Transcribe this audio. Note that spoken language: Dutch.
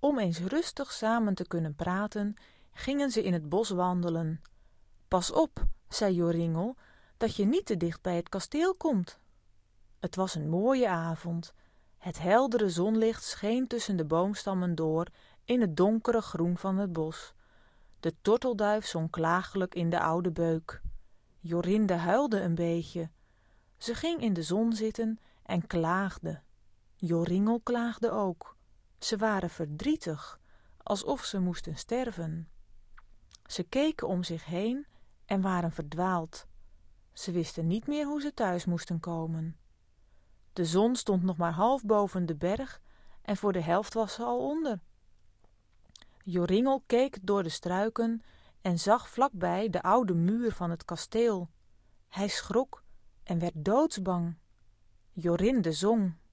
Om eens rustig samen te kunnen praten, gingen ze in het bos wandelen. Pas op, zei Joringel, dat je niet te dicht bij het kasteel komt. Het was een mooie avond. Het heldere zonlicht scheen tussen de boomstammen door in het donkere groen van het bos. De tortelduif zong klagelijk in de oude beuk. Jorinde huilde een beetje. Ze ging in de zon zitten en klaagde. Joringel klaagde ook. Ze waren verdrietig, alsof ze moesten sterven. Ze keken om zich heen en waren verdwaald. Ze wisten niet meer hoe ze thuis moesten komen. De zon stond nog maar half boven de berg en voor de helft was ze al onder. Joringel keek door de struiken en zag vlakbij de oude muur van het kasteel. Hij schrok en werd doodsbang. Jorinde zong.